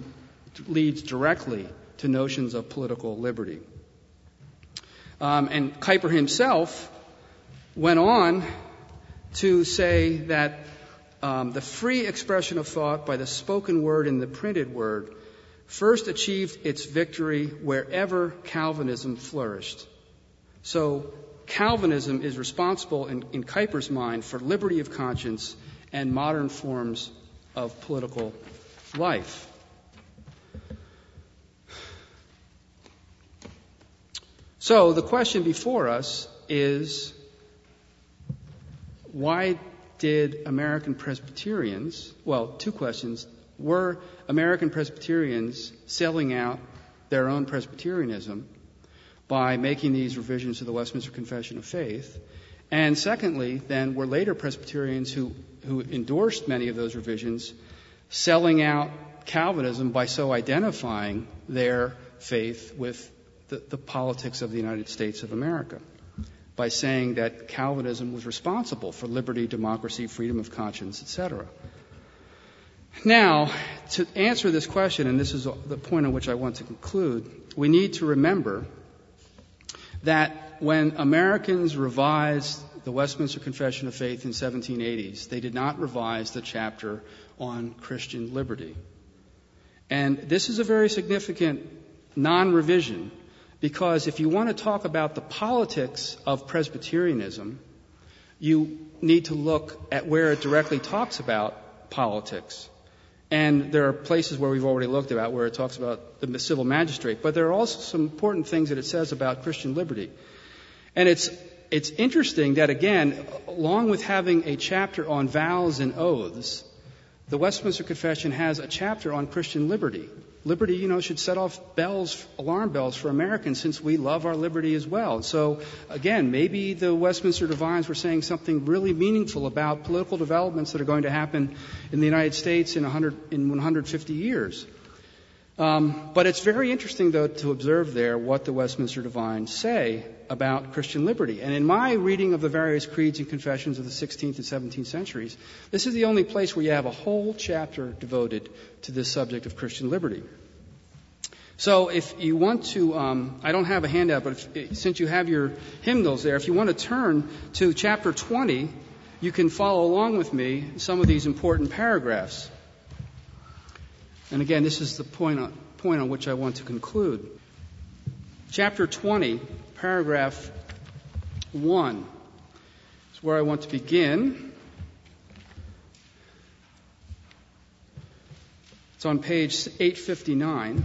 leads directly to notions of political liberty. Um, and Kuyper himself went on to say that um, the free expression of thought by the spoken word and the printed word first achieved its victory wherever Calvinism flourished. So Calvinism is responsible in, in Kuyper's mind for liberty of conscience and modern forms of political life. So the question before us is, why did American Presbyterians, well, two questions, were American Presbyterians selling out their own Presbyterianism by making these revisions to the Westminster Confession of Faith? And secondly, then, were later Presbyterians who, who endorsed many of those revisions selling out Calvinism by so identifying their faith with the, the politics of the United States of America, by saying that Calvinism was responsible for liberty, democracy, freedom of conscience, et cetera. Now, to answer this question, and this is the point on which I want to conclude, we need to remember that when Americans revised the Westminster Confession of Faith in seventeen eighties, they did not revise the chapter on Christian liberty. And this is a very significant non-revision, because if you want to talk about the politics of Presbyterianism, you need to look at where it directly talks about politics. And there are places where we've already looked about where it talks about the civil magistrate, but there are also some important things that it says about Christian liberty. And it's it's interesting that, again, along with having a chapter on vows and oaths, the Westminster Confession has a chapter on Christian liberty. Liberty, you know, should set off bells, alarm bells for Americans, since we love our liberty as well. So, again, maybe the Westminster Divines were saying something really meaningful about political developments that are going to happen in the United States in one hundred, in one hundred fifty years. Um, but it's very interesting, though, to observe there what the Westminster Divines say about Christian liberty. And in my reading of the various creeds and confessions of the sixteenth and seventeenth centuries, this is the only place where you have a whole chapter devoted to this subject of Christian liberty. So if you want to, um, I don't have a handout, but if, since you have your hymnals there, if you want to turn to chapter twenty, you can follow along with me in some of these important paragraphs. And again, this is the point on, point on which I want to conclude. Chapter twenty, paragraph one is where I want to begin. It's on page eight fifty-nine.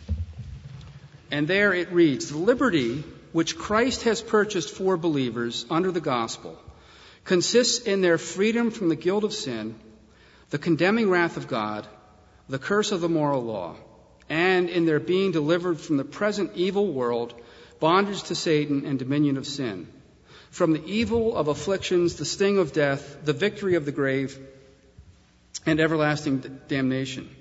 And there it reads, "The liberty which Christ has purchased for believers under the gospel consists in their freedom from the guilt of sin, the condemning wrath of God, the curse of the moral law, and in their being delivered from the present evil world, bondage to Satan and dominion of sin, from the evil of afflictions, the sting of death, the victory of the grave, and everlasting damnation.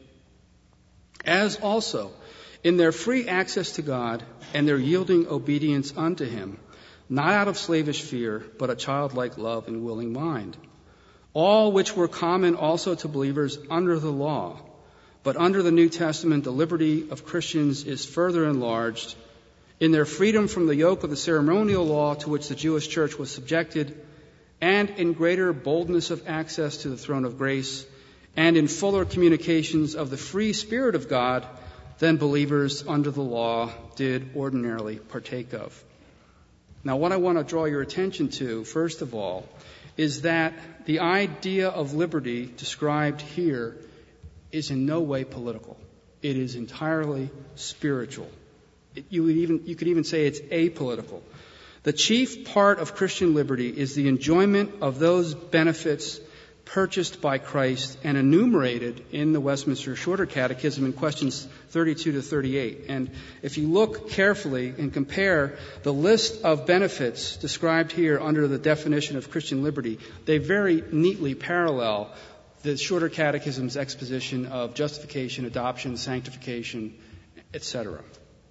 As also in their free access to God and their yielding obedience unto Him, not out of slavish fear, but a childlike love and willing mind. All which were common also to believers under the law. But under the New Testament, the liberty of Christians is further enlarged in their freedom from the yoke of the ceremonial law to which the Jewish church was subjected, and in greater boldness of access to the throne of grace, and in fuller communications of the free Spirit of God than believers under the law did ordinarily partake of." Now, what I want to draw your attention to, first of all, is that the idea of liberty described here is in no way political. It is entirely spiritual. It, you, would even, you could even say it's apolitical. The chief part of Christian liberty is the enjoyment of those benefits purchased by Christ and enumerated in the Westminster Shorter Catechism in questions thirty-two to thirty-eight. And if you look carefully and compare the list of benefits described here under the definition of Christian liberty, they very neatly parallel the Shorter Catechism's exposition of justification, adoption, sanctification, et cetera.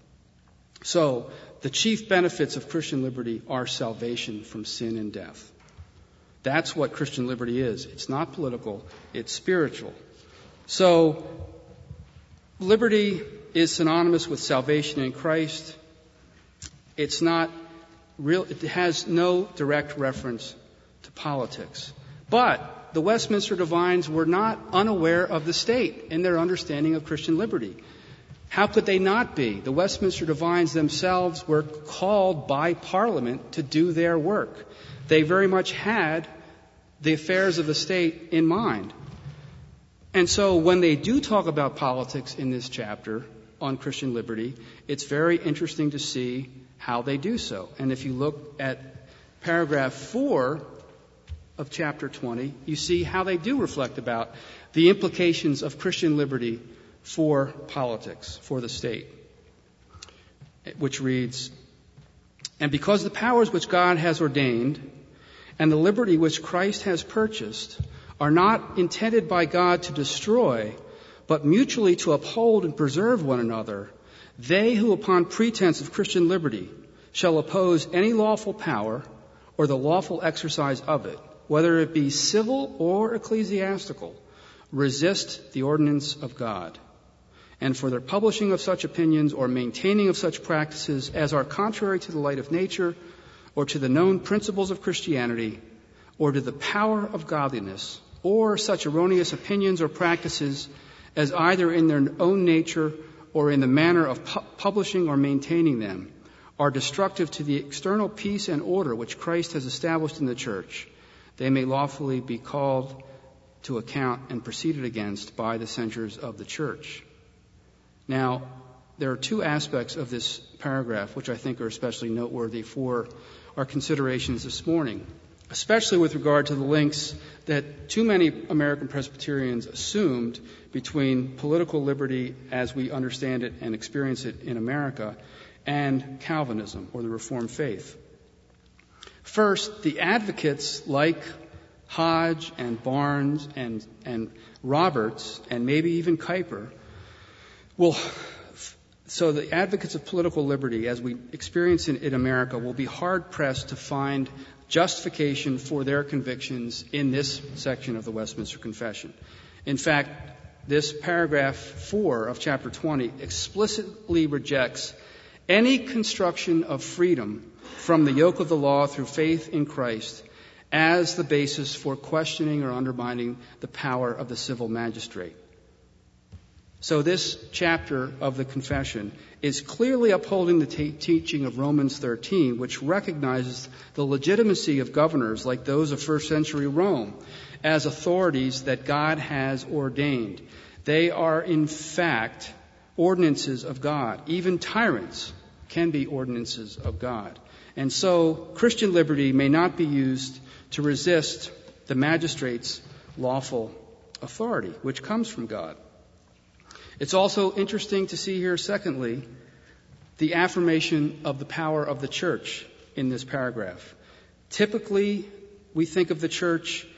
So, the chief benefits of Christian liberty are salvation from sin and death. That's what Christian liberty is. It's not political, it's spiritual. So, Liberty is synonymous with salvation in Christ. It's not real, it has no direct reference to politics. But the Westminster Divines were not unaware of the state in their understanding of Christian liberty. How could they not be? The Westminster Divines themselves were called by Parliament to do their work. They very much had the affairs of the state in mind. And so when they do talk about politics in this chapter on Christian liberty, it's very interesting to see how they do so. And if you look at paragraph four of chapter twenty, you see how they do reflect about the implications of Christian liberty for politics, for the state, which reads, "And because the powers which God has ordained and the liberty which Christ has purchased are not intended by God to destroy, but mutually to uphold and preserve one another, they who upon pretense of Christian liberty shall oppose any lawful power or the lawful exercise of it, whether it be civil or ecclesiastical, resist the ordinance of God. And for their publishing of such opinions or maintaining of such practices as are contrary to the light of nature or to the known principles of Christianity or to the power of godliness, or such erroneous opinions or practices as either in their own nature or in the manner of pu- publishing or maintaining them are destructive to the external peace and order which Christ has established in the church, they may lawfully be called to account and proceeded against by the censures of the church." Now, there are two aspects of this paragraph which I think are especially noteworthy for our considerations this morning, especially with regard to the links that too many American Presbyterians assumed between political liberty as we understand it and experience it in America and Calvinism, or the Reformed faith. First, the advocates like Hodge and Barnes and, and Roberts and maybe even Kuyper will, so the advocates of political liberty as we experience it in America will be hard-pressed to find justification for their convictions in this section of the Westminster Confession. In fact, this paragraph four of chapter twenty explicitly rejects any construction of freedom from the yoke of the law through faith in Christ as the basis for questioning or undermining the power of the civil magistrate. So this chapter of the Confession is clearly upholding the te- teaching of Romans thirteen, which recognizes the legitimacy of governors like those of first century Rome as authorities that God has ordained. They are, in fact, ordinances of God. Even tyrants can be ordinances of God. And so Christian liberty may not be used to resist the magistrate's lawful authority, which comes from God. It's also interesting to see here, secondly, the affirmation of the power of the church in this paragraph. Typically, we think of the church,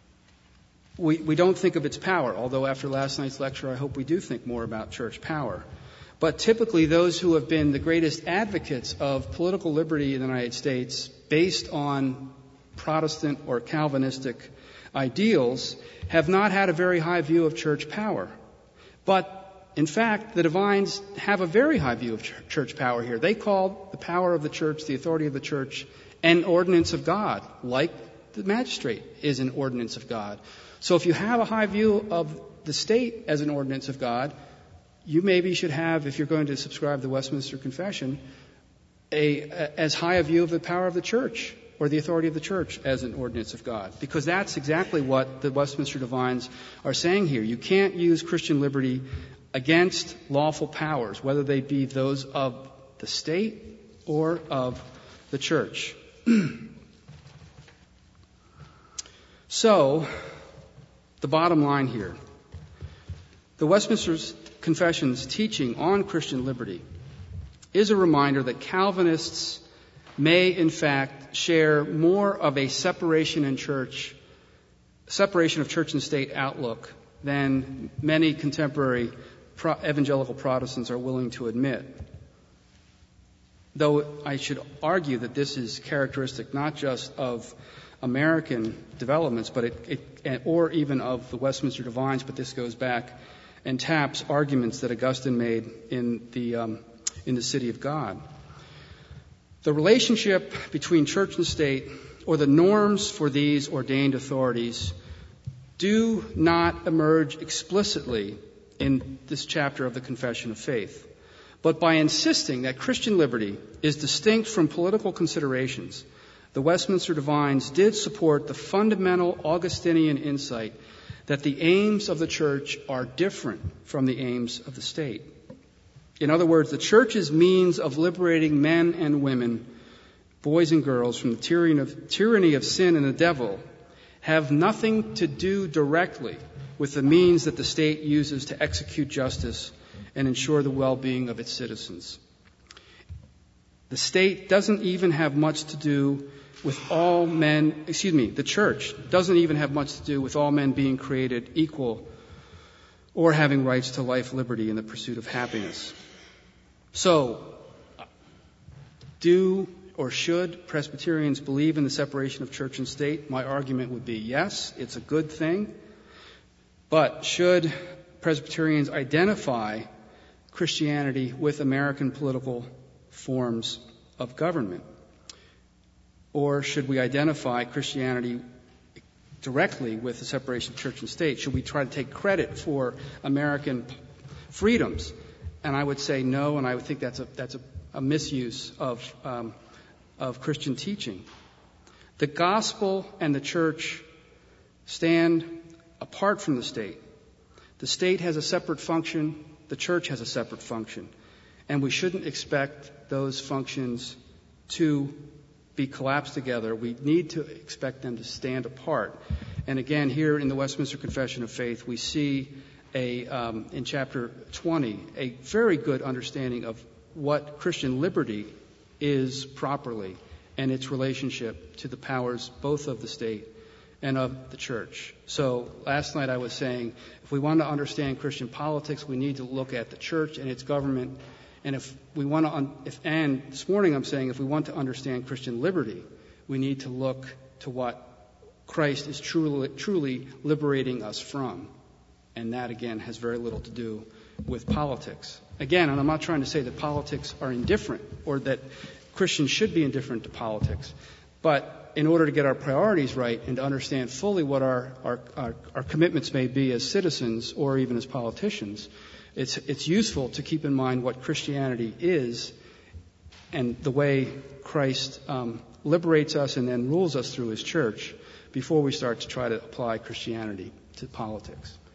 we, we don't think of its power, although after last night's lecture, I hope we do think more about church power. But typically, those who have been the greatest advocates of political liberty in the United States, based on Protestant or Calvinistic ideals, have not had a very high view of church power. But in fact, the Divines have a very high view of ch- church power here. They call the power of the church, the authority of the church, an ordinance of God, like the magistrate is an ordinance of God. So if you have a high view of the state as an ordinance of God, you maybe should have, if you're going to subscribe to the Westminster Confession, a, a as high a view of the power of the church or the authority of the church as an ordinance of God. Because that's exactly what the Westminster Divines are saying here. You can't use Christian liberty against lawful powers, whether they be those of the state or of the church. So, the bottom line here, the Westminster Confession's teaching on Christian liberty is a reminder that Calvinists may, in fact, share more of a separation in church, separation of church and state outlook than many contemporary pro- evangelical Protestants are willing to admit. Though I should argue that this is characteristic not just of American developments, but it, it or even of the Westminster Divines, but this goes back and taps arguments that Augustine made in the um, in the City of God. The relationship between church and state, or the norms for these ordained authorities, do not emerge explicitly in this chapter of the Confession of Faith. But by insisting that Christian liberty is distinct from political considerations, the Westminster Divines did support the fundamental Augustinian insight that the aims of the church are different from the aims of the state. In other words, the church's means of liberating men and women, boys and girls, from the tyranny of, tyranny of sin and the devil have nothing to do directly with the means that the state uses to execute justice and ensure the well-being of its citizens. The state doesn't even have much to do with all men, excuse me, the church doesn't even have much to do with all men being created equal or having rights to life, liberty, and the pursuit of happiness. So, do or should Presbyterians believe in the separation of church and state? My argument would be yes, it's a good thing. But should Presbyterians identify Christianity with American political forms of government? Or should we identify Christianity directly with the separation of church and state? Should we try to take credit for American freedoms? And I would say no, and I would think that's a that's a, a misuse of um, of Christian teaching. The gospel and the church stand apart from the state. The state has a separate function. The church has a separate function. And we shouldn't expect those functions to be collapsed together. We need to expect them to stand apart. And again, here in the Westminster Confession of Faith, we see a um, in chapter twenty a very good understanding of what Christian liberty is properly and its relationship to the powers both of the state and of the church. So last night I was saying, if we want to understand Christian politics, we need to look at the church and its government. And if we want to, un- if, and this morning I'm saying, if we want to understand Christian liberty, we need to look to what Christ is truly, truly liberating us from. And that, again, has very little to do with politics. Again, and I'm not trying to say that politics are indifferent or that Christians should be indifferent to politics. But in order to get our priorities right and to understand fully what our, our, our, our commitments may be as citizens or even as politicians, it's, it's useful to keep in mind what Christianity is and the way Christ um, liberates us and then rules us through his church before we start to try to apply Christianity to politics.